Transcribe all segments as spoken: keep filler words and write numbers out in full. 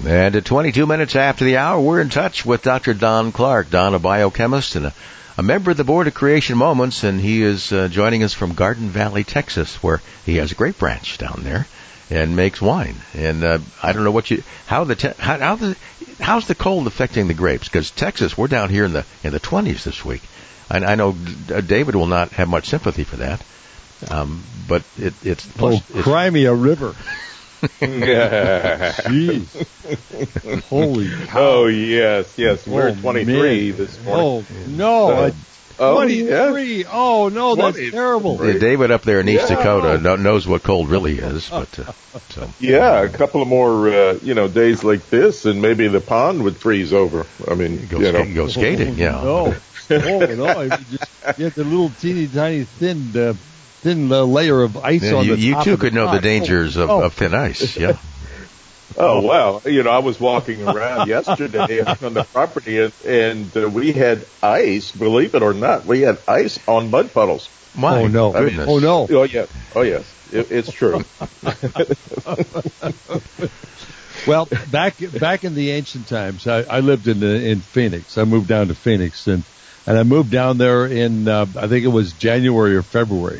And at twenty-two minutes after the hour, we're in touch with Doctor Don Clark. Don, a biochemist and a, a member of the Board of Creation Moments, and he is uh, joining us from Garden Valley, Texas, where he has a grape branch down there and makes wine. And uh, I don't know what you how the te- how, how the how's the cold affecting the grapes? Because Texas, we're down here in the in the twenties this week. I, I know D- David will not have much sympathy for that, um, but it, it's oh, it's, cry me a river. Jeez. Holy cow. Oh, yes, yes. We're oh, twenty-three man. this morning. Oh, no. Uh, oh, twenty-three. Yes. Oh, no, that's twenty-three. terrible. Yeah, David up there in East Yeah. Dakota no- knows what cold really is. But uh, so Yeah, a couple of more, uh, you know, days like this, and maybe the pond would freeze over. I mean, go, you know. ska- go skating, Oh, yeah. No. Oh, no. You just you have the little teeny tiny thin uh, thin uh, layer of ice Yeah, on you, the you top too of could the know the pot. dangers oh, of, oh. of thin ice. Yeah. Oh, wow. You know, I was walking around yesterday on the property, and, and uh, we had ice, believe it or not. We had ice on mud puddles. My Oh, no. goodness. Oh, no. Oh, yeah. Oh, yes. It, it's true. Well, back back in the ancient times, I, I lived in the, in Phoenix. I moved down to Phoenix, and and I moved down there in uh, I think it was January or February,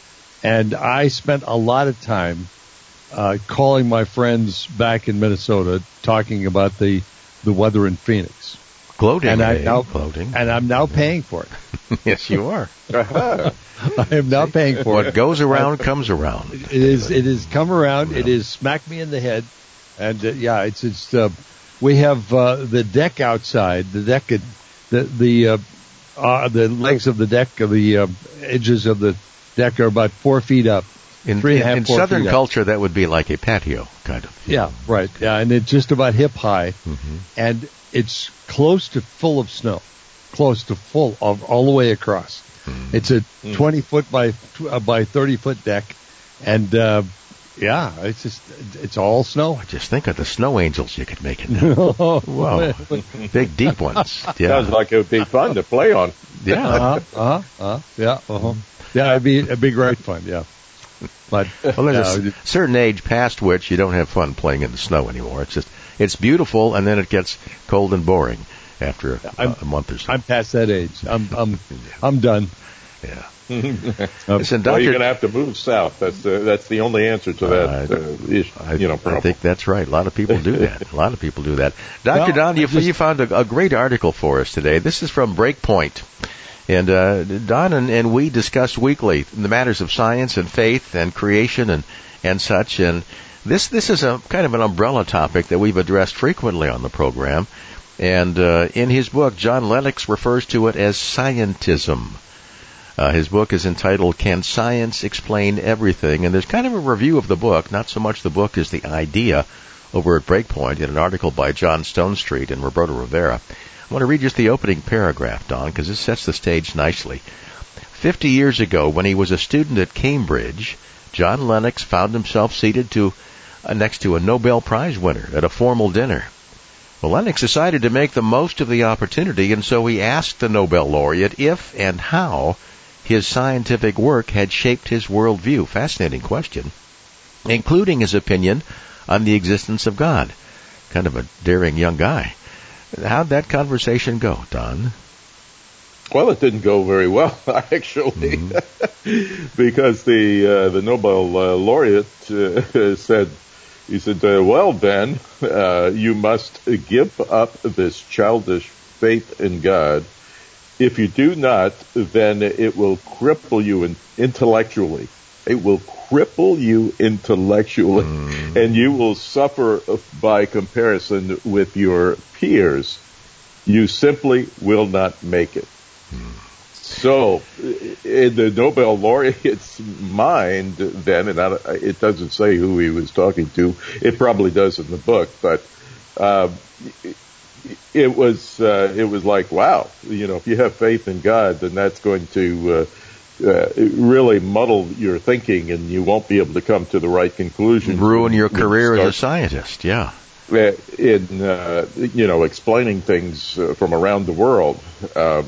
and I spent a lot of time uh, calling my friends back in Minnesota, talking about the the weather in Phoenix, Gloating, and I eh? now Gloating. and I'm now paying for it. Yes, you are. Uh-huh. I am now paying for What it. goes around comes around. It is. It is come around. It is smacked me in the head, and uh, yeah, it's it's. Uh, we have uh, the deck outside. The deck, the the uh, uh, the legs of the deck, the uh, edges of the deck are about four feet up. In, Three and a half, in four Southern feet up. culture, that would be like a patio, kind of. Yeah, right. Yeah, and it's just about hip high, Mm-hmm. and it's close to full of snow, close to full of all the way across. Mm-hmm. It's a twenty foot by uh, by thirty foot deck, and uh, yeah, it's just it's all snow. Just think of the snow angels you could make it. Whoa, big deep ones. Yeah, Sounds like it would be fun to play on. yeah. Uh-huh, uh-huh, uh-huh, yeah, uh-huh. Yeah, it'd be, it'd be great fun, yeah. But, Well, there's uh, a certain age past which you don't have fun playing in the snow anymore. It's just it's beautiful, and then it gets cold and boring after a, I'm- a month or so. I'm past that age. I'm, I'm, I'm done. yeah. Uh, Listen, Well, Doctor you're going to have to move south. That's the, that's the only answer to that, uh, issue, I, you know, I problem. think that's right. A lot of people do that. A lot of people do that. Doctor Well, Don, you, I just- you found a, a great article for us today. This is from Breakpoint. And uh, Don and, and we discuss weekly the matters of science and faith and creation and, and such. And this this is a kind of an umbrella topic that we've addressed frequently on the program. And uh, in his book, John Lennox refers to it as scientism. Uh, his book is entitled "Can Science Explain Everything?" And there's kind of a review of the book, not so much the book as the idea, over at Breakpoint in an article by John Stonestreet and Roberto Rivera. I want to read just the opening paragraph, Don, because this sets the stage nicely. Fifty years ago, when he was a student at Cambridge, John Lennox found himself seated to uh, next to a Nobel Prize winner at a formal dinner. Well, Lennox decided to make the most of the opportunity, and so he asked the Nobel laureate if and how his scientific work had shaped his worldview. Fascinating question, including his opinion on the existence of God. Kind of a daring young guy. How'd that conversation go, Don? Well, it didn't go very well, actually, mm-hmm. because the uh, the Nobel uh, laureate uh, said, he said, uh, well, Ben, uh, you must give up this childish faith in God. If you do not, then it will cripple you in, intellectually. It will cripple you intellectually, mm. and you will suffer by comparison with your peers. You simply will not make it. Mm. So, in the Nobel laureate's mind then, and I, it doesn't say who he was talking to, it probably does in the book, but uh, it was uh, it was like, wow, you know, if you have faith in God, then that's going to uh, uh, really muddle your thinking, and you won't be able to come to the right conclusion. Ruin your career as a scientist, yeah. In uh, you know, explaining things uh, from around the world. Um,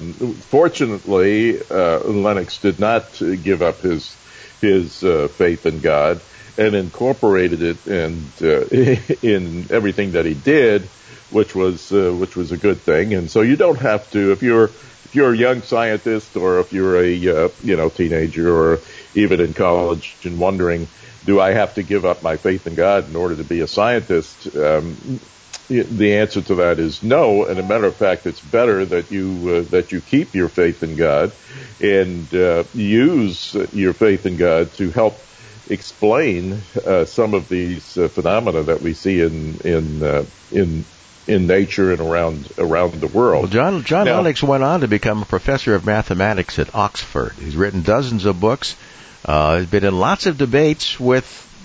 fortunately, uh, Lennox did not give up his his uh, faith in God, and incorporated it and uh, in everything that he did, which was uh, which was a good thing. And so you don't have to, if you're if you're a young scientist, or if you're a uh, you know teenager, or even in college, and wondering, do I have to give up my faith in God in order to be a scientist? Um, the answer to that is no. And as a matter of fact, it's better that you uh, that you keep your faith in God and uh, use your faith in God to help explain uh, some of these uh, phenomena that we see in in uh, in in nature and around around the world. Well, John John now, Lennox went on to become a professor of mathematics at Oxford. He's written dozens of books. Uh, he's been in lots of debates with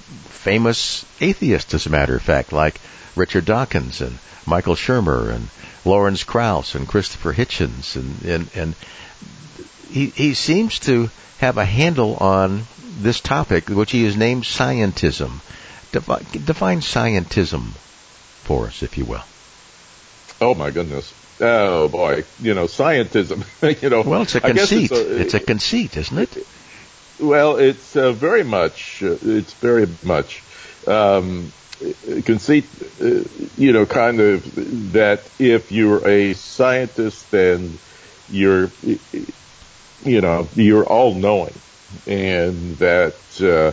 famous atheists, as a matter of fact, like Richard Dawkins and Michael Shermer and Lawrence Krauss and Christopher Hitchens, and and, and he he seems to have a handle on this topic, which he has named scientism. Define, define scientism for us, if you will. Oh my goodness! Oh boy! You know, scientism. you know, well, it's a conceit. It's a, it's a conceit, isn't it? Well, it's uh, very much. Uh, it's very much um, conceit. Uh, you know, kind of that if you're a scientist, then you're, you know, you're all knowing, and that uh,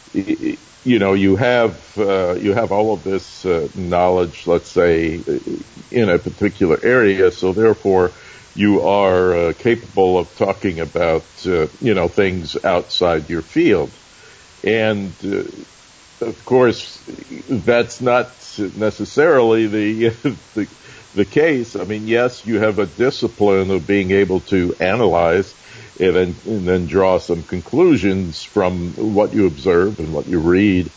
you know you have uh, you have all of this uh, knowledge, let's say, in a particular area, so therefore you are uh, capable of talking about uh, you know things outside your field, and uh, of course that's not necessarily the, the the case. I mean, yes, you have a discipline of being able to analyze and then, and then draw some conclusions from what you observe and what you read.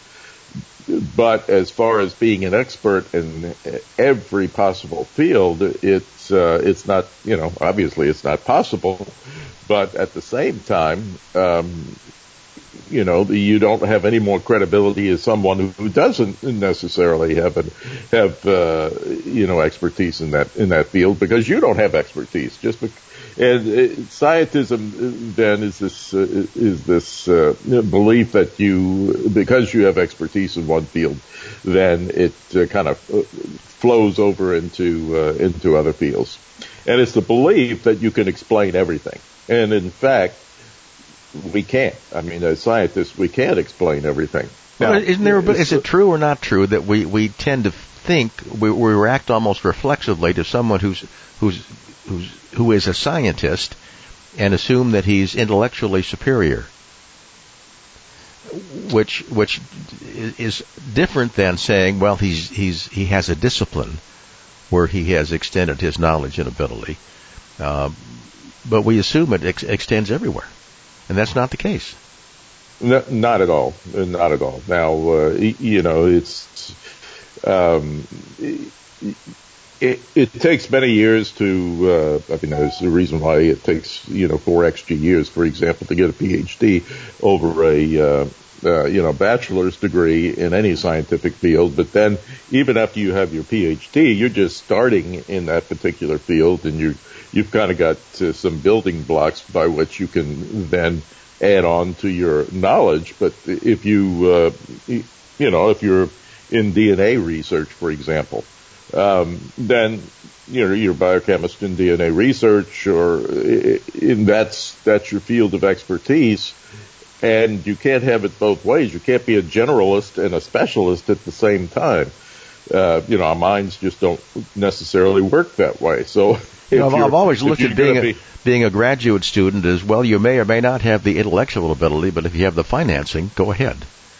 But as far as being an expert in every possible field, it's uh, it's not, you know, obviously it's not possible. But at the same time, um, you know, you don't have any more credibility as someone who, who doesn't necessarily have an, have uh, you know expertise in that in that field, because you don't have expertise. Just because, and uh, scientism then is this uh, is this uh, belief that you, because you have expertise in one field, then it uh, kind of flows over into uh, into other fields, and it's the belief that you can explain everything. And in fact, we can't. I mean, as scientists, we can't explain everything. Now, well, isn't there? Is it true or not true that we, we tend to think we, we react almost reflexively to someone who's who's who's who is a scientist and assume that he's intellectually superior, which which is different than saying, well, he's he's he has a discipline where he has extended his knowledge and ability, uh, but we assume it ex- extends everywhere. And that's not the case. No, not at all. Not at all. Now, uh, you know, it's um, it, it takes many years to. Uh, I mean, there's the reason why it takes you know four extra years, for example, to get a P H D over a uh, uh, you know bachelor's degree in any scientific field. But then, even after you have your P H D, you're just starting in that particular field, and you. You've kind of got uh, some building blocks by which you can then add on to your knowledge. But if you, uh, you know, if you're in D N A research, for example, um, then you know you're a biochemist in D N A research, or in that's that's your field of expertise, and you can't have it both ways. You can't be a generalist and a specialist at the same time. Uh, you know, our minds just don't necessarily work that way. So. You know, I've, I've always looked at being a, be, being a graduate student as, well, you may or may not have the intellectual ability, but if you have the financing, go ahead.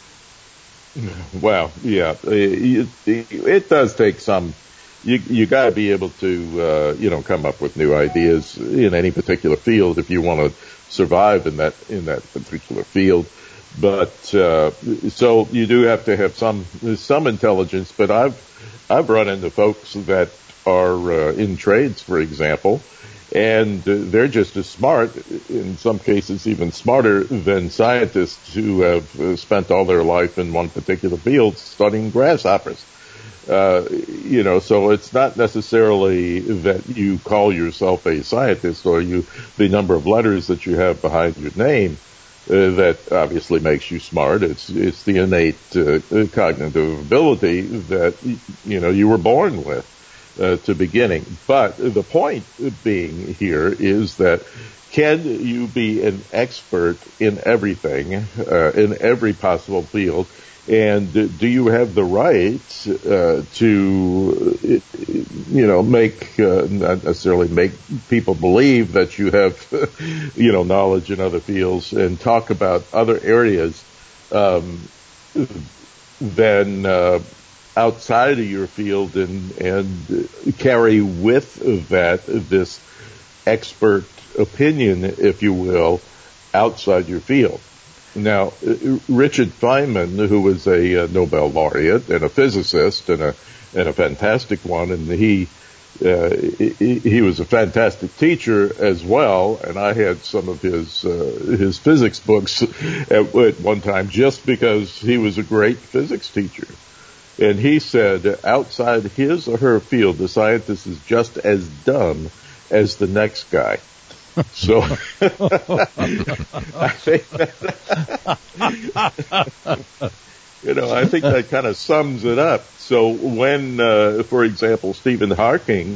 Well, yeah, it, it, it does take some, you you got to be able to, uh, you know, come up with new ideas in any particular field if you want to survive in that, in that particular field. But, uh, so you do have to have some, some intelligence, but I've, I've run into folks that are uh, in trades, for example, and uh, they're just as smart, in some cases even smarter than scientists who have uh, spent all their life in one particular field studying grasshoppers. Uh, you know, so it's not necessarily that you call yourself a scientist or you the number of letters that you have behind your name, uh, that obviously makes you smart. It's it's the innate uh, cognitive ability that you know you were born with uh, to beginning. But the point being here is that can you be an expert in everything, uh, in every possible field? And do you have the right uh, to, you know, make, uh, not necessarily make people believe that you have, you know, knowledge in other fields and talk about other areas um, than uh, outside of your field and, and carry with that this expert opinion, if you will, outside your field? Now, Richard Feynman, who was a uh, Nobel laureate and a physicist and a and a fantastic one, and he, uh, he he was a fantastic teacher as well. And I had some of his uh, his physics books at, at one time just because he was a great physics teacher. And he said, outside his or her field, the scientist is just as dumb as the next guy. So, I think that, you know, I think that kind of sums it up. So when, uh, for example, Stephen Hawking,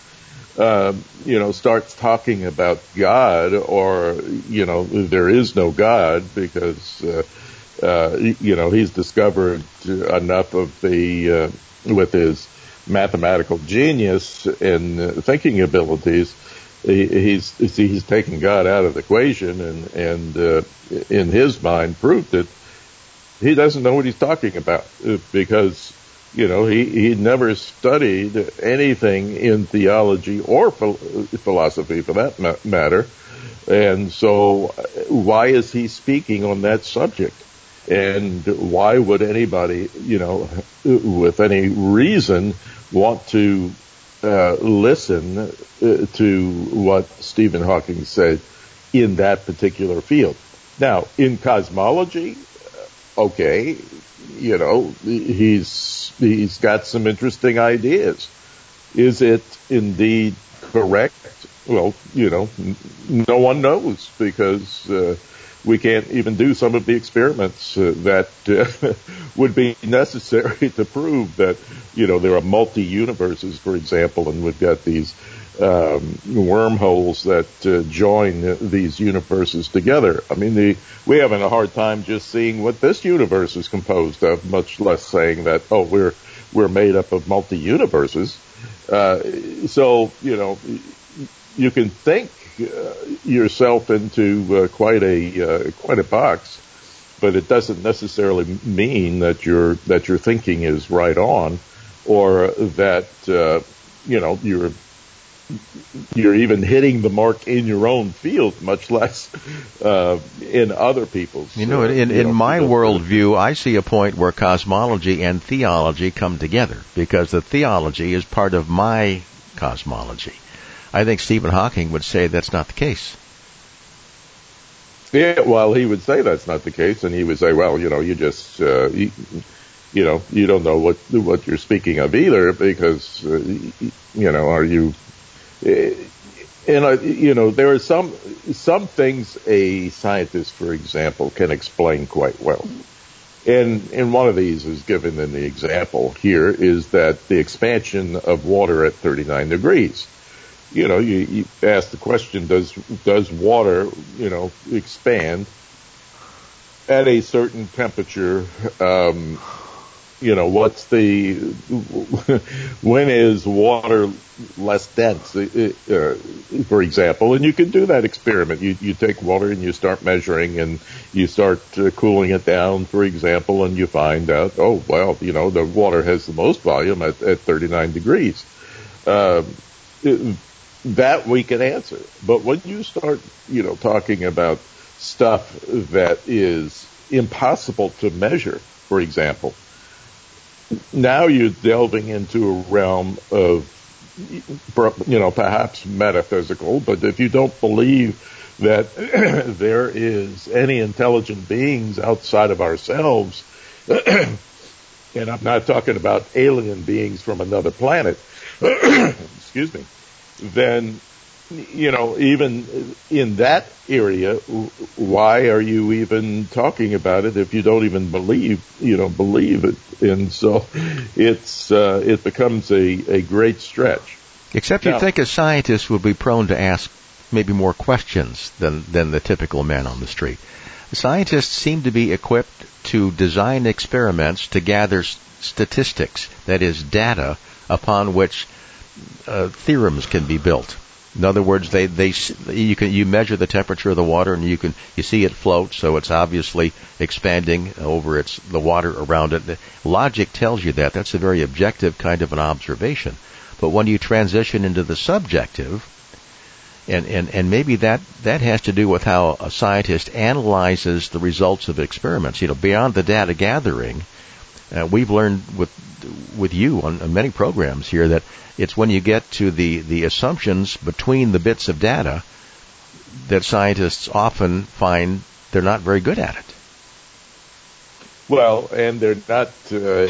uh, you know, starts talking about God or, you know, there is no God because, uh, uh, you know, he's discovered enough of the, uh, with his mathematical genius and uh, thinking abilities, He's he's taken God out of the equation and and uh, in his mind proved that he doesn't know what he's talking about because you know he he never studied anything in theology or philosophy for that matter, and so why is he speaking on that subject? And why would anybody you know with any reason want to Uh, listen uh, to what Stephen Hawking said in that particular field? Now, in cosmology, okay, you know, he's he's got some interesting ideas. Is it indeed correct? Well, you know, n- no one knows because uh, we can't even do some of the experiments uh, that uh, would be necessary to prove that, you know, there are multi-universes, for example, and we've got these um, wormholes that uh, join these universes together. I mean, the, we're having a hard time just seeing what this universe is composed of, much less saying that, oh, we're we're made up of multi-universes. Uh, so, you know, you can think Uh, yourself into uh, quite a uh, quite a box, but it doesn't necessarily mean that your that your thinking is right on, or that uh, you know you're you're even hitting the mark in your own field, much less uh, in other people's. You know, in, uh, in you know, my worldview, I see a point where cosmology and theology come together because the theology is part of my cosmology. I think Stephen Hawking would say that's not the case. Yeah, well, he would say that's not the case, and he would say, well, you know, you just, uh, you, you know, you don't know what what you're speaking of either, because, uh, you know, are you, and uh, you know, there are some some things a scientist, for example, can explain quite well. And and one of these is given in the example here is that the expansion of water at thirty-nine degrees. You know, you, you ask the question, does does water, you know, expand at a certain temperature? Um, you know, what's the, when is water less dense, uh, for example? And you can do that experiment. You, you take water and you start measuring and you start uh, cooling it down, for example, and you find out, oh, well, you know, the water has the most volume at, at thirty-nine degrees. Uh, it, That we can answer. But when you start, you know, talking about stuff that is impossible to measure, for example, now you're delving into a realm of, you know, perhaps metaphysical, but if you don't believe that there is any intelligent beings outside of ourselves, and I'm not talking about alien beings from another planet, excuse me, then you know, even in that area, why are you even talking about it if you don't even believe, you know, believe it? And so it's, uh, it becomes a, a great stretch. Except you'd think a scientist would be prone to ask maybe more questions than, than the typical man on the street. Scientists seem to be equipped to design experiments to gather s- statistics, that is, data upon which uh, theorems can be built. In other words, they, they you can you measure the temperature of the water and you can you see it float, so it's obviously expanding over its the water around it. The logic tells you that. That's a very objective kind of an observation. But when you transition into the subjective, and, and, and maybe that, that has to do with how a scientist analyzes the results of experiments. You know, beyond the data gathering, uh, we've learned with with you on, on many programs here that it's when you get to the, the assumptions between the bits of data that scientists often find they're not very good at it. Well, and they're not... Uh,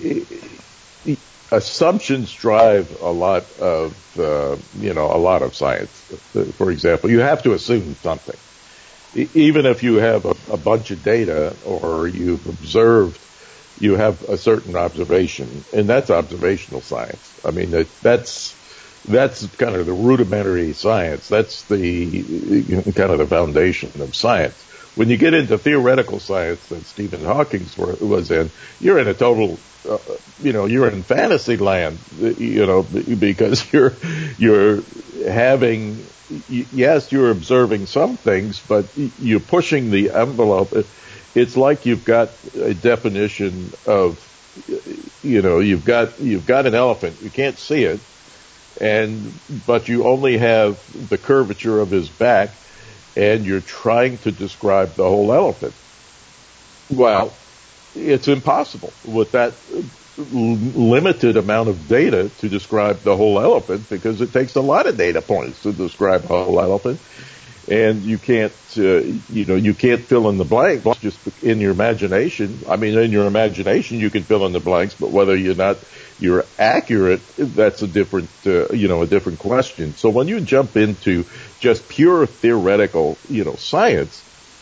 assumptions drive a lot of, uh, you know, a lot of science. For example, you have to assume something. Even if you have a, a bunch of data or you've observed, you have a certain observation, and that's observational science. I mean, that, that's that's kind of the rudimentary science. That's the you know, kind of the foundation of science. When you get into theoretical science that Stephen Hawking was in, you're in a total Uh, you know, you're in fantasy land, you know, because you're, you're having, yes, you're observing some things, but you're pushing the envelope. It's like you've got a definition of, you know, you've got, you've got an elephant. You can't see it. And, but you only have the curvature of his back and you're trying to describe the whole elephant. Well, it's impossible with that limited amount of data to describe the whole elephant because it takes a lot of data points to describe a whole elephant. And you can't, uh, you know, you can't fill in the blanks just in your imagination. I mean, in your imagination, you can fill in the blanks, but whether you're not, you're accurate, that's a different, uh, you know, a different question. So when you jump into just pure theoretical, you know, science,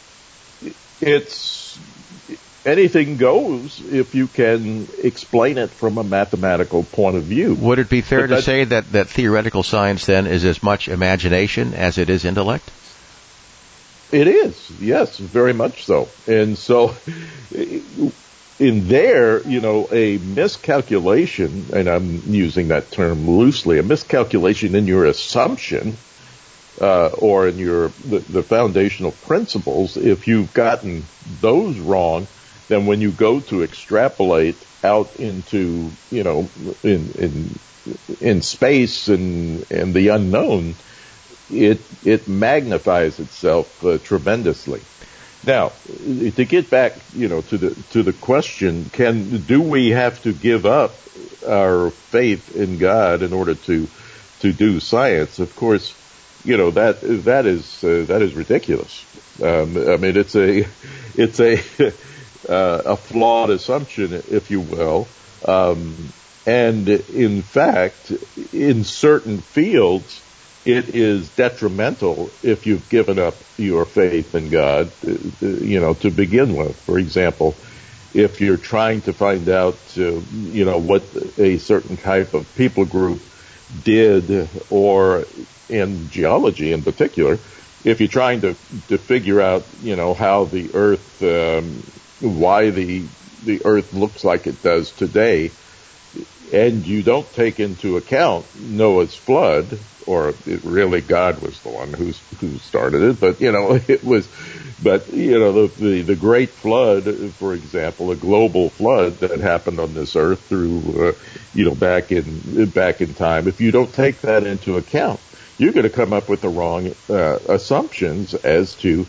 it's, anything goes if you can explain it from a mathematical point of view. Would it be fair to say that, that theoretical science then is as much imagination as it is intellect? It is, yes, very much so. And so in there, you know, a miscalculation, and I'm using that term loosely, a miscalculation in your assumption uh, or in your the, the foundational principles, if you've gotten those wrong, then when you go to extrapolate out into, you know, in in in space and and the unknown, it it magnifies itself uh, tremendously. Now, to get back, you know, to the to the question, can do we have to give up our faith in God in order to to do science? Of course, you know that that is uh, that is ridiculous. Um, I mean, it's a it's a Uh, a flawed assumption, if you will. Um, and in fact, in certain fields, it is detrimental if you've given up your faith in God, uh, you know, to begin with. For example, if you're trying to find out, uh, you know, what a certain type of people group did, or in geology in particular, if you're trying to, to figure out, you know, how the earth, um, why the the earth looks like it does today, and you don't take into account Noah's flood, or it really God was the one who's, who started it, but, you know, it was, but, you know, the, the, the great flood, for example, a global flood that happened on this earth through, uh, you know, back in, back in time. If you don't take that into account, you're going to come up with the wrong, uh, assumptions as to,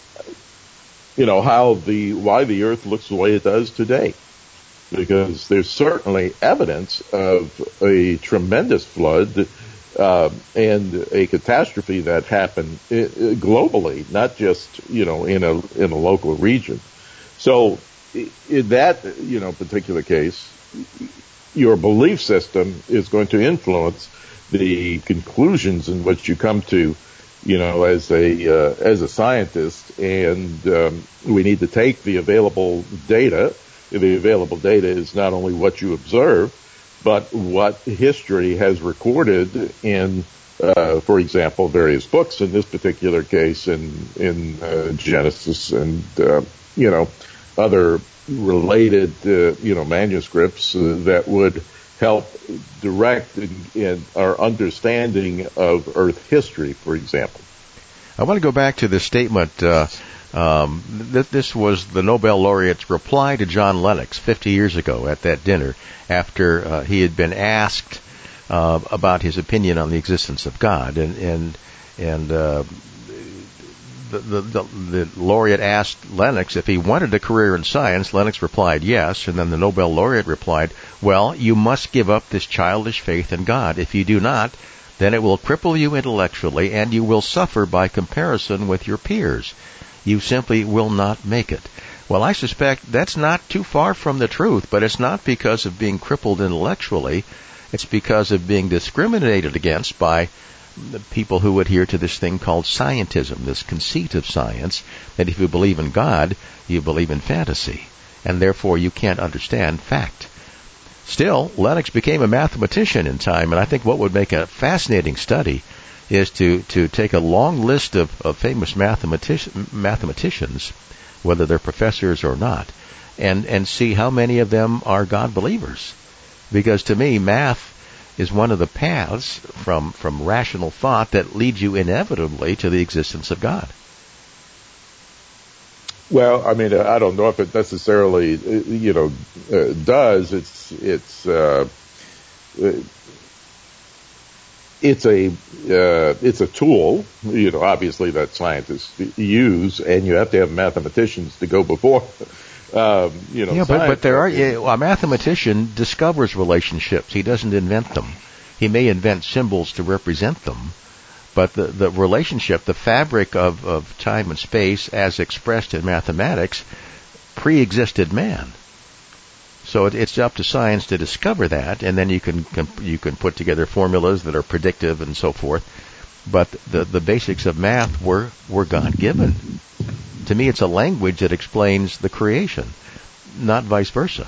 you know, how the, why the earth looks the way it does today. Because there's certainly evidence of a tremendous flood, uh, and a catastrophe that happened globally, not just, you know, in a, in a local region. So in that, you know, particular case, your belief system is going to influence the conclusions in which you come to, you know, as a uh, as a scientist, and um, we need to take the available data. The available data is not only what you observe, but what history has recorded in, uh, for example, various books. In this particular case, in in uh, Genesis and uh, you know other related uh, you know manuscripts uh, that would help direct in, in our understanding of Earth history, for example. I want to go back to this statement. Uh, um, th- this was the Nobel laureate's reply to John Lennox fifty years ago at that dinner, after uh, he had been asked uh, about his opinion on the existence of God, and and and uh, the, the, the the laureate asked Lennox if he wanted a career in science. Lennox replied yes, and then the Nobel laureate replied, "Well, you must give up this childish faith in God. If you do not, then it will cripple you intellectually, and you will suffer by comparison with your peers. You simply will not make it." Well, I suspect that's not too far from the truth, but it's not because of being crippled intellectually. It's because of being discriminated against by the people who adhere to this thing called scientism, this conceit of science, that if you believe in God, you believe in fantasy, and therefore you can't understand fact. Still, Lennox became a mathematician in time, and I think what would make a fascinating study is to, to take a long list of, of famous mathematic, mathematicians, whether they're professors or not, and, and see how many of them are God believers. Because to me, math is one of the paths from, from rational thought that leads you inevitably to the existence of God. Well, I mean, I don't know if it necessarily, you know, uh, does. It's it's uh, it's a uh, it's a tool, you know, obviously that scientists use, and you have to have mathematicians to go before. Um, you know, yeah, but, but there are yeah, a mathematician discovers relationships. He doesn't invent them. He may invent symbols to represent them, but the, the relationship, the fabric of, of time and space as expressed in mathematics, pre-existed man. So it, it's up to science to discover that, and then you can, can you can put together formulas that are predictive and so forth. But the the basics of math were, were God-given. To me, it's a language that explains the creation, not vice versa.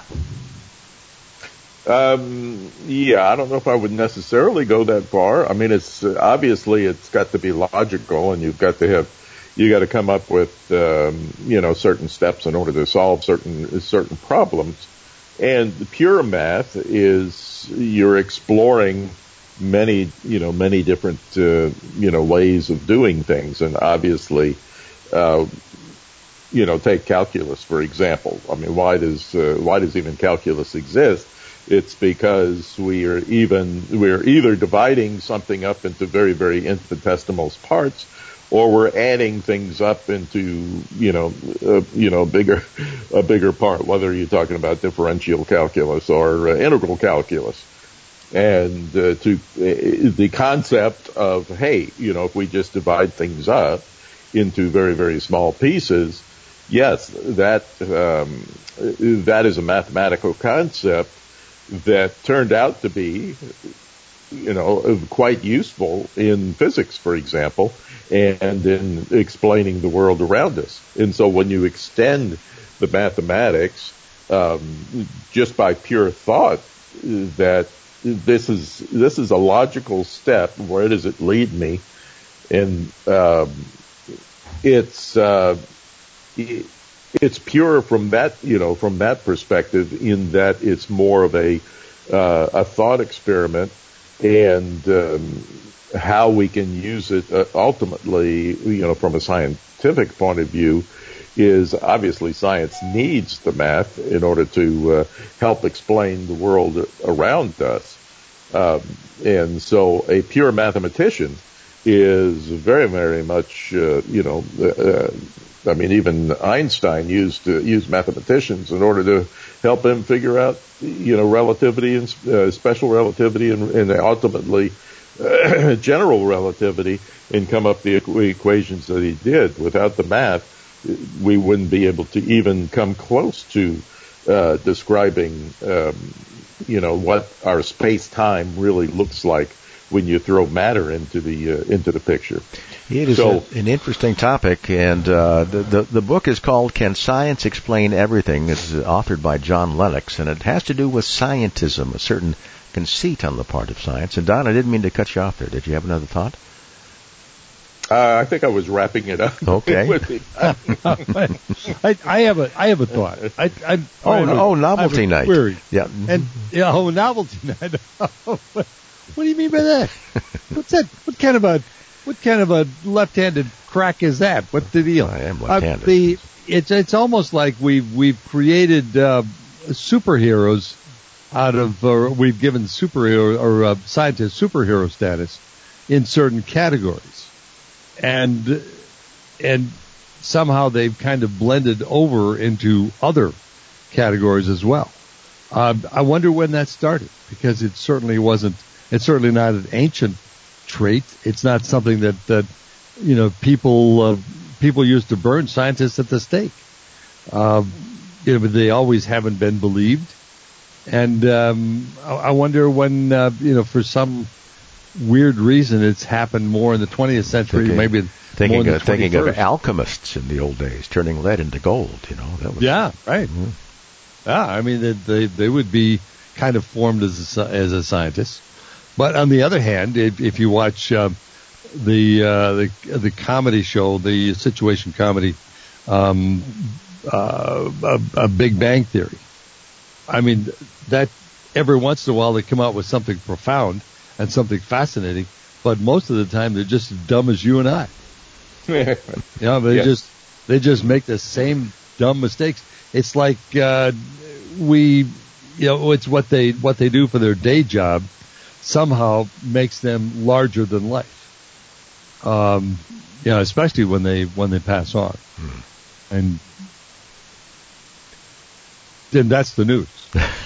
Um, yeah, I don't know if I would necessarily go that far. I mean, it's uh, obviously it's got to be logical, and you've got to have, you got to come up with, um, you know, certain steps in order to solve certain certain problems. And the pure math is you're exploring many, you know, many different, uh, you know, ways of doing things, and obviously. Uh, You know, take calculus, for example. I mean, why does uh, why does even calculus exist? It's because we are even we're either dividing something up into very, very infinitesimal parts, or we're adding things up into you know uh, you know bigger a bigger part. Whether you're talking about differential calculus or uh, integral calculus, and uh, to uh, the concept of hey, you know, if we just divide things up into very, very small pieces. Yes, that um, that is a mathematical concept that turned out to be, you know, quite useful in physics, for example, and in explaining the world around us. And so when you extend the mathematics um, just by pure thought, that this is this is a logical step. Where does it lead me? And um, it's uh, it's pure from that, you know, from that perspective, in that it's more of a uh, a thought experiment, and um, how we can use it uh, ultimately, you know, from a scientific point of view, is obviously science needs the math in order to uh, help explain the world around us, um, and so a pure mathematician is very, very much, uh, you know, uh, I mean, even Einstein used uh, used mathematicians in order to help him figure out, you know, relativity and uh, special relativity and, and ultimately uh, general relativity, and come up the equ- equations that he did. Without the math, we wouldn't be able to even come close to uh, describing, um, you know, what our space-time really looks like when you throw matter into the uh, into the picture. It is so, a, an interesting topic, and uh, the, the the book is called "Can Science Explain Everything?" It's authored by John Lennox, and it has to do with scientism, a certain conceit on the part of science. And Don, I didn't mean to cut you off there. Did you have another thought? Uh, I think I was wrapping it up. Okay. I, I have a I have a thought. I, I, oh, I a, oh, novelty night. Query. Yeah. And yeah, oh, novelty night. What do you mean by that? What's that? What kind of a what kind of a left-handed crack is that? What's the deal? I am left-handed. Uh, the it's it's almost like we've we've created uh, superheroes out of, or we've given superhero or uh, scientists superhero status in certain categories. And and somehow they've kind of blended over into other categories as well. Uh, I wonder when that started, because it certainly wasn't. It's certainly not an ancient trait. It's not something that that you know people uh, people used to burn scientists at the stake. Uh, you know, but they always haven't been believed. And um, I, I wonder when uh, you know for some weird reason it's happened more in the twentieth century, thinking, maybe thinking more in the of, thinking twenty-first. of alchemists in the old days turning lead into gold. You know, that was yeah, right. Mm-hmm. Yeah, I mean they, they they would be kind of formed as a, as a scientist. But on the other hand, if, if you watch uh, the uh, the the comedy show, the situation comedy, um, uh, a, a Big Bang Theory, I mean that every once in a while they come out with something profound and something fascinating, but most of the time they're just as dumb as you and I. You know, they yes. just they just make the same dumb mistakes. It's like uh, we, you know, it's what they what they do for their day job somehow makes them larger than life. Um, you know, especially when they when they pass on, hmm. and then that's the news.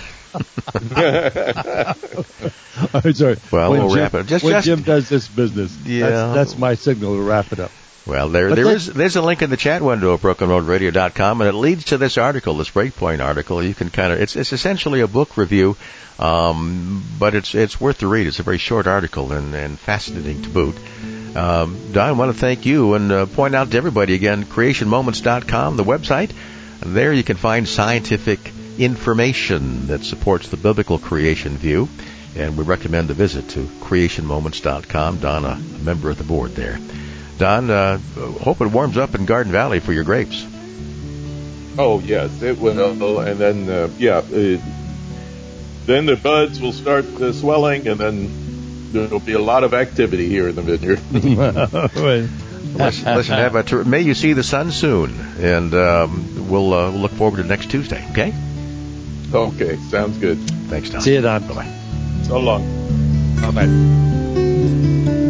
I'm sorry. Well, when we'll Jim, wrap it up. Just, when just, Jim does this business, yeah. that's, that's my signal to wrap it up. Well, there, there is, there's a link in the chat window at broken road radio dot com, and it leads to this article, this Breakpoint article. You can kind of, it's, it's essentially a book review, um, but it's, it's worth the read. It's a very short article and, and fascinating to boot. Um, Don, I want to thank you and uh, point out to everybody again, creation moments dot com, the website. There you can find scientific information that supports the biblical creation view, and we recommend a visit to creation moments dot com. Don, a member of the board there. Don, uh, hope it warms up in Garden Valley for your grapes. Oh, yes, it will. And then, uh, yeah, it, then the buds will start uh, swelling, and then there'll be a lot of activity here in the vineyard. listen, listen have a ter- may you see the sun soon, and um, we'll uh, look forward to next Tuesday, okay? Okay, sounds good. Thanks, Don. See you, Don. Bye-bye. So long. Bye-bye.